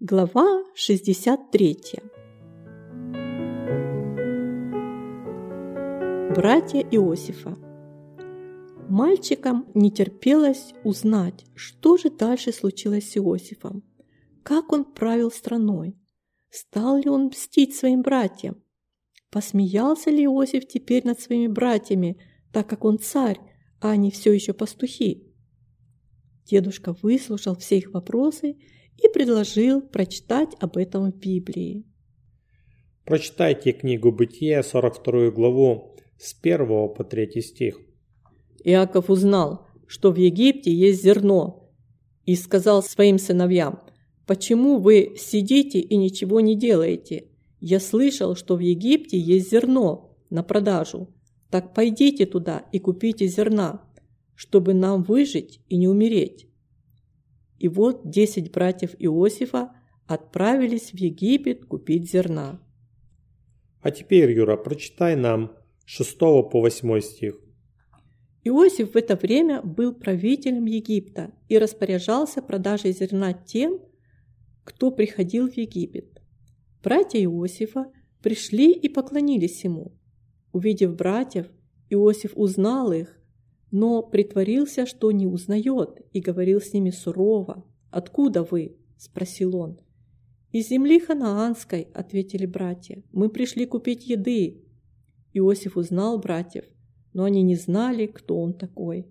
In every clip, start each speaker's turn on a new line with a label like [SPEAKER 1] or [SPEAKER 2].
[SPEAKER 1] Глава 63. Братья Иосифа. Мальчикам не терпелось узнать, что же дальше случилось с Иосифом, как он правил страной, стал ли он мстить своим братьям, посмеялся ли Иосиф теперь над своими братьями, так как он царь, а они все еще пастухи. Дедушка выслушал все их вопросы и предложил прочитать об этом в Библии.
[SPEAKER 2] Прочитайте книгу Бытия, 42 главу, с 1 по 3 стих.
[SPEAKER 1] Иаков узнал, что в Египте есть зерно, и сказал своим сыновьям: «Почему вы сидите и ничего не делаете? Я слышал, что в Египте есть зерно на продажу. Так пойдите туда и купите зерна, чтобы нам выжить и не умереть». И вот 10 братьев Иосифа отправились в Египет купить зерна.
[SPEAKER 2] А теперь, Юра, прочитай нам с 6 по 8 стих.
[SPEAKER 1] Иосиф в это время был правителем Египта и распоряжался продажей зерна тем, кто приходил в Египет. Братья Иосифа пришли и поклонились ему. Увидев братьев, Иосиф узнал их, но притворился, что не узнает, и говорил с ними сурово. «Откуда вы?» – спросил он. «Из земли ханаанской», – ответили братья. «Мы пришли купить еды». Иосиф узнал братьев, но они не знали, кто он такой.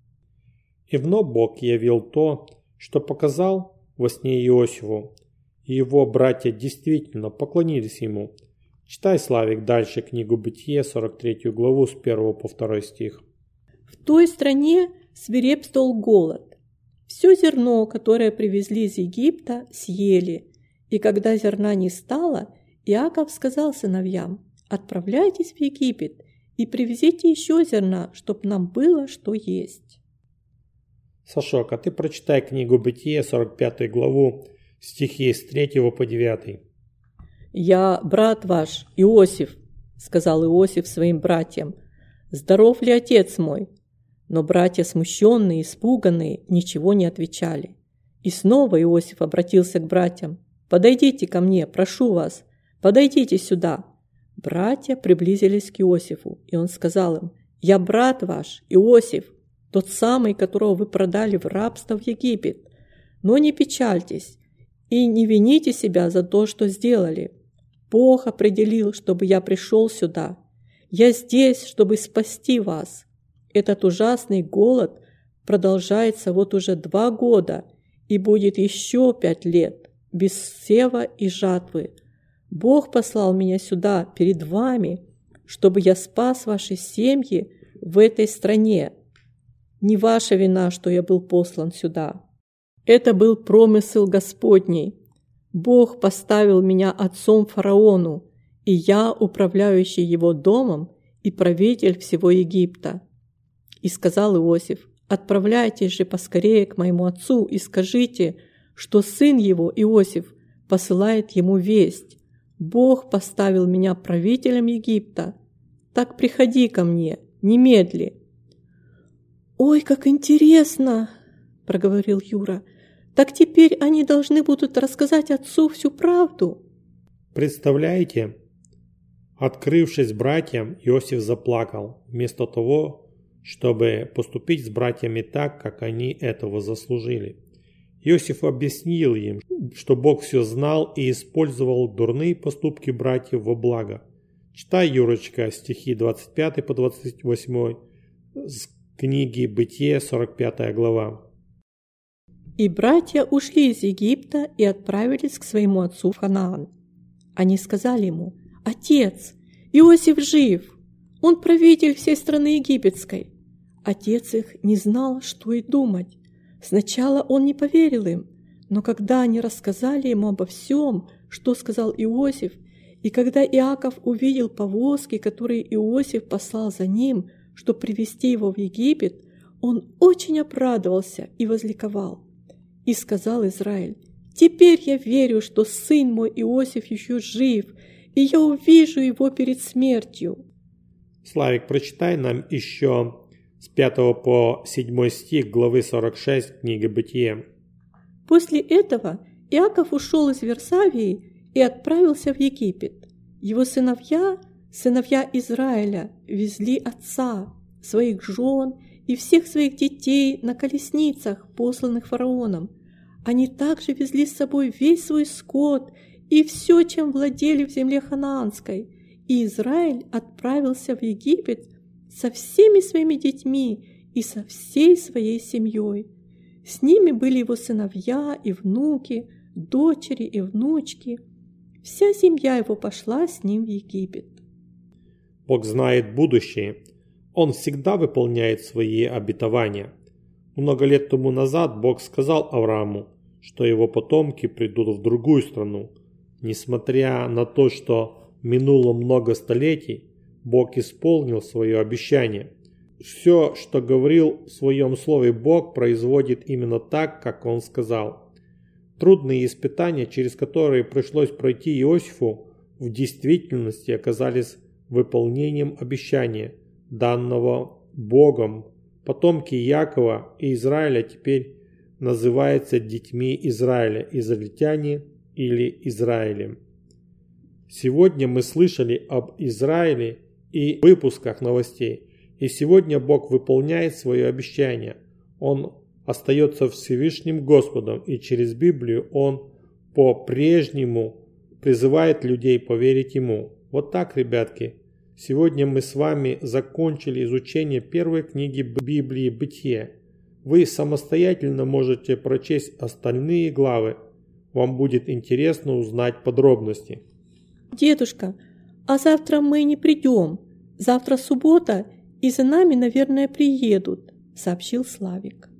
[SPEAKER 2] И вновь Бог явил то, что показал во сне Иосифу, и его братья действительно поклонились ему. Читай, Славик, дальше книгу Бытия, 43 главу, с 1 по 2 стих.
[SPEAKER 1] В той стране свирепствовал голод. Все зерно, которое привезли из Египта, съели. И когда зерна не стало, Иаков сказал сыновьям: «Отправляйтесь в Египет и привезите еще зерна, чтоб нам было что есть».
[SPEAKER 2] Сашок, а ты прочитай книгу Бытия, 45 главу, стихи с 3 по 9.
[SPEAKER 1] «Я брат ваш, Иосиф», — сказал Иосиф своим братьям. «Здоров ли отец мой?» Но братья, смущенные, испуганные, ничего не отвечали. И снова Иосиф обратился к братьям: «Подойдите ко мне, прошу вас, подойдите сюда». Братья приблизились к Иосифу, и он сказал им: «Я брат ваш, Иосиф, тот самый, которого вы продали в рабство в Египет. Но не печальтесь и не вините себя за то, что сделали. Бог определил, чтобы я пришел сюда. Я здесь, чтобы спасти вас. Этот ужасный голод продолжается вот уже 2 года и будет еще 5 лет, без сева и жатвы. Бог послал меня сюда перед вами, чтобы я спас ваши семьи в этой стране. Не ваша вина, что я был послан сюда. Это был промысел Господний. Бог поставил меня отцом фараону, и я управляющий его домом и правитель всего Египта». И сказал Иосиф: «Отправляйтесь же поскорее к моему отцу и скажите, что сын его, Иосиф, посылает ему весть. Бог поставил меня правителем Египта. Так приходи ко мне, немедли». «Ой, как интересно!» – проговорил Юра. «Так теперь они должны будут рассказать отцу всю правду».
[SPEAKER 2] Представляете? Открывшись братьям, Иосиф заплакал, вместо того, чтобы поступить с братьями так, как они этого заслужили. Иосиф объяснил им, что Бог все знал и использовал дурные поступки братьев во благо. Читай, Юрочка, стихи 25 по 28 с книги Бытие, 45 глава.
[SPEAKER 1] «И братья ушли из Египта и отправились к своему отцу в Ханаан. Они сказали ему: «Отец, Иосиф жив, он правитель всей страны египетской». Отец их не знал, что и думать. Сначала он не поверил им, но когда они рассказали ему обо всем, что сказал Иосиф, и когда Иаков увидел повозки, которые Иосиф послал за ним, чтобы привести его в Египет, он очень обрадовался и возликовал. И сказал Израиль: «Теперь я верю, что сын мой Иосиф еще жив, и я увижу его перед смертью».
[SPEAKER 2] Славик, прочитай нам еще с 5 по 7 стих главы 46 книги Бытия.
[SPEAKER 1] После этого Иаков ушел из Варсавии и отправился в Египет. Его сыновья Израиля, везли отца, своих жен и всех своих детей на колесницах, посланных фараоном. Они также везли с собой весь свой скот и все, чем владели в земле ханаанской. И Израиль отправился в Египет со всеми своими детьми и со всей своей семьей. С ними были его сыновья и внуки, дочери и внучки. Вся семья его пошла с ним в Египет.
[SPEAKER 2] Бог знает будущее. Он всегда выполняет свои обетования. Много лет тому назад Бог сказал Аврааму, что его потомки придут в другую страну. Несмотря на то, что минуло много столетий, Бог исполнил свое обещание. Все, что говорил в своем слове Бог, производит именно так, как Он сказал. Трудные испытания, через которые пришлось пройти Иосифу, в действительности оказались выполнением обещания, данного Богом. Потомки Якова и Израиля теперь называются детьми Израиля, израильтяне или Израилем. Сегодня мы слышали об Израиле и в выпусках новостей. И сегодня Бог выполняет свое обещание. Он остается Всевышним Господом, и через Библию Он по-прежнему призывает людей поверить Ему. Вот так, ребятки. Сегодня мы с вами закончили изучение первой книги Библии «Бытие». Вы самостоятельно можете прочесть остальные главы. Вам будет интересно узнать подробности.
[SPEAKER 1] Дедушка, а завтра мы не придем. Завтра суббота, и за нами, наверное, приедут, сообщил Славик.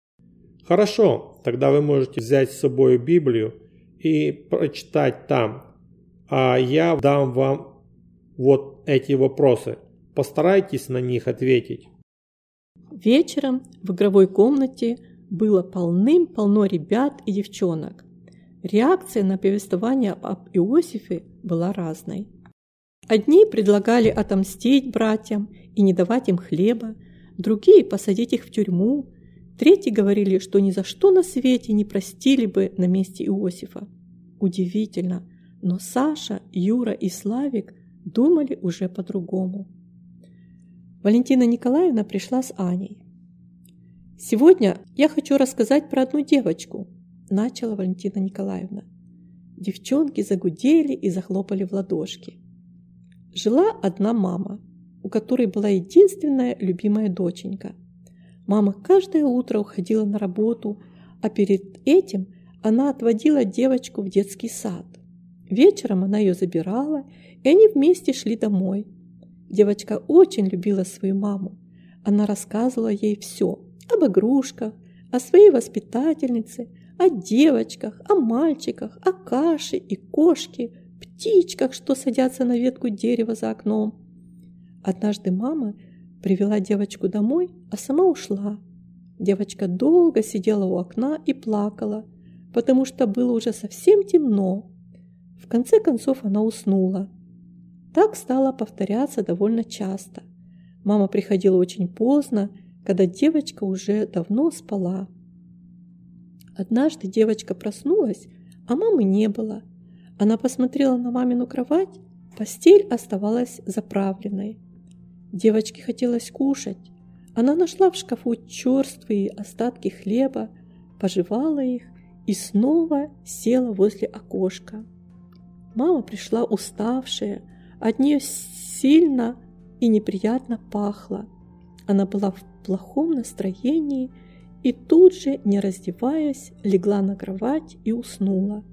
[SPEAKER 2] Хорошо, тогда вы можете взять с собой Библию и прочитать там. А я дам вам вот эти вопросы. Постарайтесь на них ответить.
[SPEAKER 1] Вечером в игровой комнате было полным-полно ребят и девчонок. Реакция на повествование об Иосифе была разной. Одни предлагали отомстить братьям и не давать им хлеба, другие посадить их в тюрьму, третьи говорили, что ни за что на свете не простили бы на месте Иосифа. Удивительно, но Саша, Юра и Славик думали уже по-другому. Валентина Николаевна пришла с Аней. «Сегодня я хочу рассказать про одну девочку», – начала Валентина Николаевна. Девчонки загудели и захлопали в ладошки. Жила одна мама, у которой была единственная любимая доченька. Мама каждое утро уходила на работу, а перед этим она отводила девочку в детский сад. Вечером она ее забирала, и они вместе шли домой. Девочка очень любила свою маму. Она рассказывала ей все об игрушках, о своей воспитательнице, о девочках, о мальчиках, о каше и кошке, птичках, что садятся на ветку дерева за окном. Однажды мама привела девочку домой, а сама ушла. Девочка долго сидела у окна и плакала, потому что было уже совсем темно. В конце концов она уснула. Так стало повторяться довольно часто. Мама приходила очень поздно, когда девочка уже давно спала. Однажды девочка проснулась, а мамы не было. Она посмотрела на мамину кровать, постель оставалась заправленной. Девочке хотелось кушать. Она нашла в шкафу черствые остатки хлеба, пожевала их и снова села возле окошка. Мама пришла уставшая, от нее сильно и неприятно пахло. Она была в плохом настроении и тут же, не раздеваясь, легла на кровать и уснула.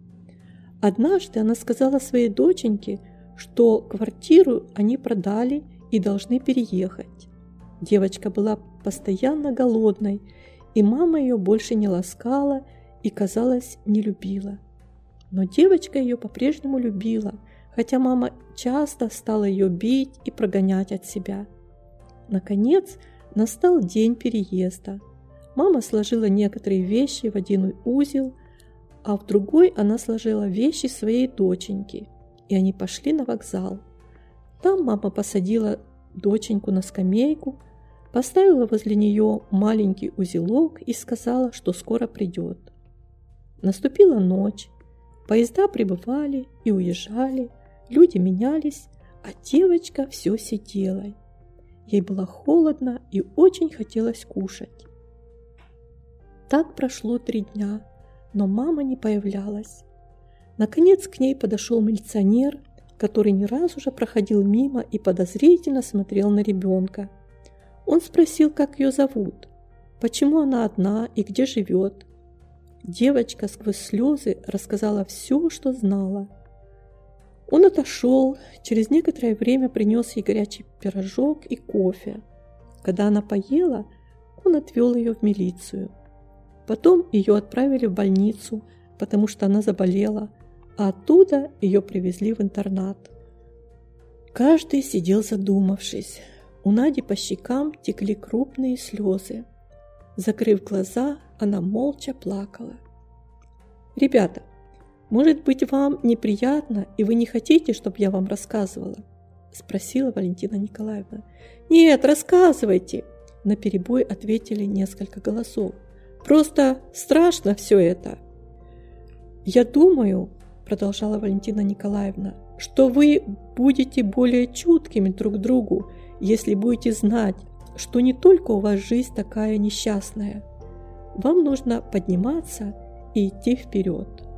[SPEAKER 1] Однажды она сказала своей доченьке, что квартиру они продали и должны переехать. Девочка была постоянно голодной, и мама ее больше не ласкала и, казалось, не любила. Но девочка ее по-прежнему любила, хотя мама часто стала ее бить и прогонять от себя. Наконец, настал день переезда. Мама сложила некоторые вещи в один узел, а в другой она сложила вещи своей доченьки, и они пошли на вокзал. Там мама посадила доченьку на скамейку, поставила возле нее маленький узелок и сказала, что скоро придет. Наступила ночь, поезда прибывали и уезжали, люди менялись, а девочка все сидела. Ей было холодно и очень хотелось кушать. Так прошло 3 дня, но мама не появлялась. Наконец к ней подошел милиционер, который не раз уже проходил мимо и подозрительно смотрел на ребенка. Он спросил, как ее зовут, почему она одна и где живет. Девочка сквозь слезы рассказала все, что знала. Он отошел, через некоторое время принес ей горячий пирожок и кофе. Когда она поела, он отвел ее в милицию. Потом ее отправили в больницу, потому что она заболела, а оттуда ее привезли в интернат. Каждый сидел задумавшись. У Нади по щекам текли крупные слезы. Закрыв глаза, она молча плакала. «Ребята, может быть, вам неприятно, и вы не хотите, чтобы я вам рассказывала?» – спросила Валентина Николаевна. «Нет, рассказывайте!» – наперебой ответили несколько голосов. «Просто страшно все это!» «Я думаю, – продолжала Валентина Николаевна, – что вы будете более чуткими друг к другу, если будете знать, что не только у вас жизнь такая несчастная. Вам нужно подниматься и идти вперед.